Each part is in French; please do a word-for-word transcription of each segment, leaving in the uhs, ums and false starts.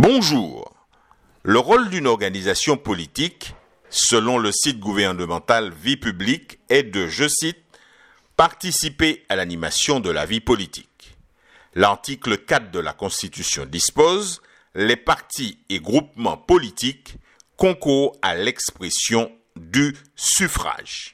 Bonjour. Le rôle d'une organisation politique, selon le site gouvernemental Vie publique, est de, je cite, participer à l'animation de la vie politique. L'article quatre de la Constitution dispose « Les partis et groupements politiques concourent à l'expression du suffrage ».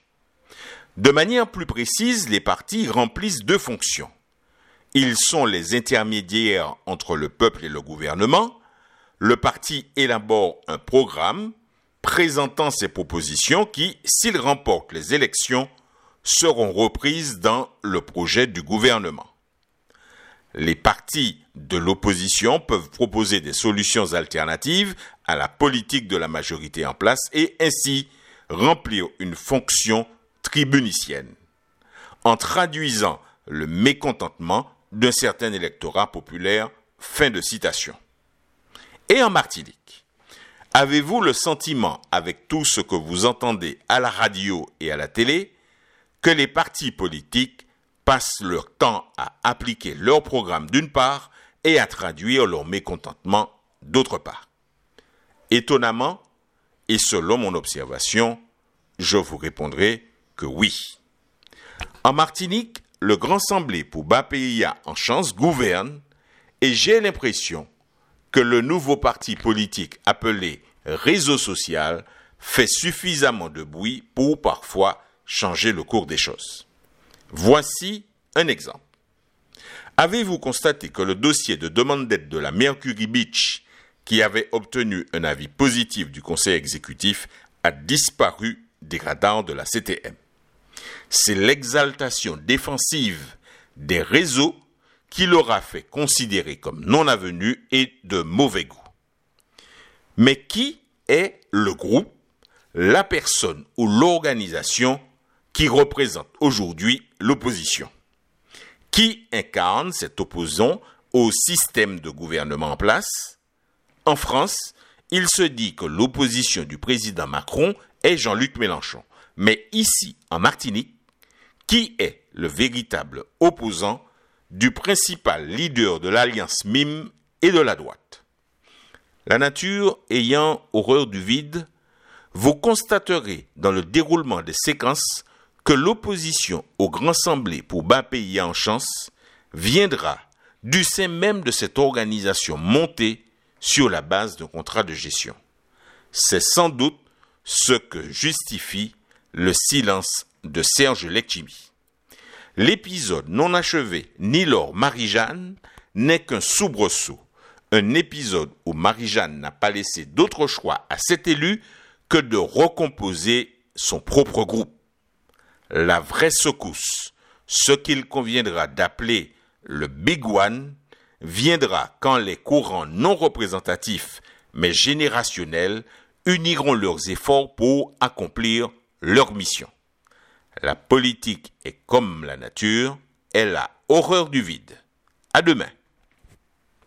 De manière plus précise, les partis remplissent deux fonctions. Ils sont les intermédiaires entre le peuple et le gouvernement. Le parti élabore un programme présentant ses propositions qui, s'il remporte les élections, seront reprises dans le projet du gouvernement. Les partis de l'opposition peuvent proposer des solutions alternatives à la politique de la majorité en place et ainsi remplir une fonction tribunicienne, en traduisant le mécontentement d'un certain électorat populaire. Fin de citation. Et en Martinique, avez-vous le sentiment, avec tout ce que vous entendez à la radio et à la télé, que les partis politiques passent leur temps à appliquer leur programme d'une part et à traduire leur mécontentement d'autre part? Étonnamment, et selon mon observation, je vous répondrai que oui. En Martinique, le Grand Assemblée pour Bapéia en chance gouverne et j'ai l'impression que le nouveau parti politique appelé Réseau social fait suffisamment de bruit pour parfois changer le cours des choses. Voici un exemple. Avez-vous constaté que le dossier de demande d'aide de la Mercury Beach, qui avait obtenu un avis positif du conseil exécutif, a disparu des radars de la C T M? C'est l'exaltation défensive des réseaux qui l'aura fait considérer comme non avenu et de mauvais goût. Mais qui est le groupe, la personne ou l'organisation qui représente aujourd'hui l'opposition? Qui incarne cet opposant au système de gouvernement en place? En France, il se dit que l'opposition du président Macron est Jean-Luc Mélenchon. Mais ici, en Martinique, qui est le véritable opposant du principal leader de l'alliance M I M et de la droite? La nature ayant horreur du vide, vous constaterez dans le déroulement des séquences que l'opposition au Grand Assemblée pour Bapéia en chance viendra du sein même de cette organisation montée sur la base d'un contrat de gestion. C'est sans doute ce que justifie le silence de Serge Letchimy. L'épisode non achevé ni lors Marie-Jeanne n'est qu'un soubresaut, un épisode où Marie-Jeanne n'a pas laissé d'autre choix à cet élu que de recomposer son propre groupe. La vraie secousse, ce qu'il conviendra d'appeler le Big One, viendra quand les courants non représentatifs mais générationnels uniront leurs efforts pour accomplir leur mission. La politique est comme la nature, elle a horreur du vide. À demain.